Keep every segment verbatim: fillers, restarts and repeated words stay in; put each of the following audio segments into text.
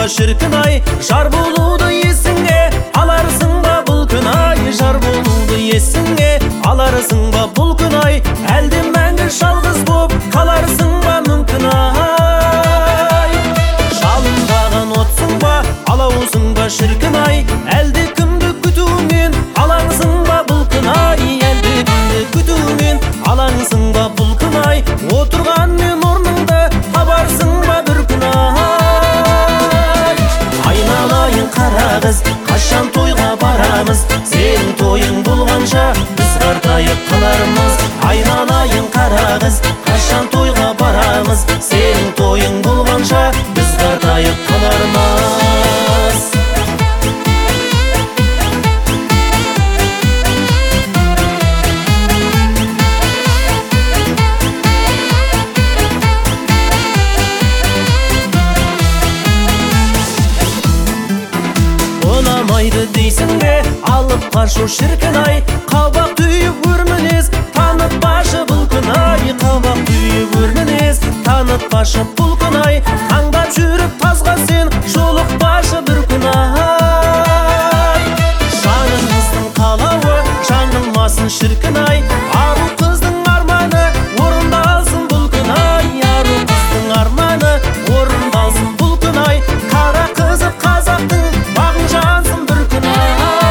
ба шіркін-ай, жар болуды есіңе аларсың ба бұл күн-ай, жар болуды есіңе аларсың ба бұл күн-ай, әлде мәңгі жалғыз боп қаларсың ба мүмкін-ай. Жалынбаған отсың ба, алаусың ба шіркін-ай, әлде кімді күтумен алаңсың ба бұл күн-ай, әлде кімді күтумен алаңсың ба бұл күн-ай, отырған мен орныңды табарсың ба бір күн-ай. Айналайын қара қыз, қашан тойға барамыз, сенің тойың болғанша біз қартайып қалармыз. Айналайын қара қыз, қашан тойға барамыз, сенің тойың болғанша біз қартайып қалармыз. Ұнамайды дейсің бе, алып қашу шіркін-ай, қабақ түйіп өрмінез, танытпашы бұл күн-ай, қабақ түйіп өрмінез, танытпашы бұл күн-ай, таңдап жүріп тазға сен жолықпашы бір күн-ай. Жаныңыздың қалауы жаңылмасын шіркін-ай, ару қыздың арманы орындалсын бұл күн-ай, ару қыздың арманы орындалсын бұл күн-ай, қара қызы қазақтың бағың жансың бір күн-ай.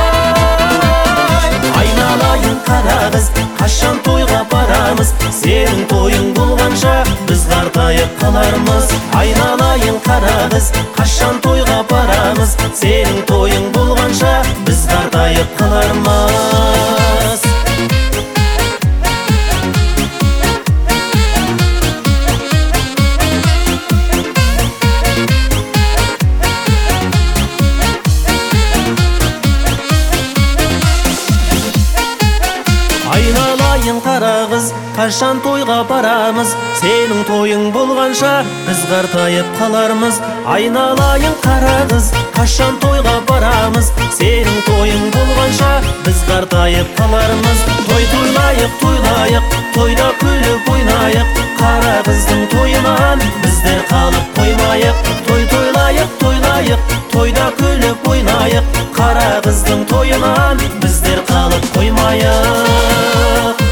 Айналайын қара қыз, қашан тойға барамыз, сенің тойың болғанша біз қартайып қалармыз. Айналайын қара қыз, қашан тойға барамыз, сенің тойың болғанша біз қартайып қалармыз. Айналайын қара қыз, қашан тойға барамыз, сенің тойың болғанша біз қартайып қалармыз. Айналайын қара қыз, қашан тойға барамыз, сенің тойың болғанша біз қартайып қалармыз. Той тойлайық, тойлайық, тойда күліп ойнайық, қара қыздың тойынан біздер қалып қоймайық. Той тойлайық, тойлайық, тойда күліп ойнайық, қара қыздың тойынан біздер қалып қоймайық.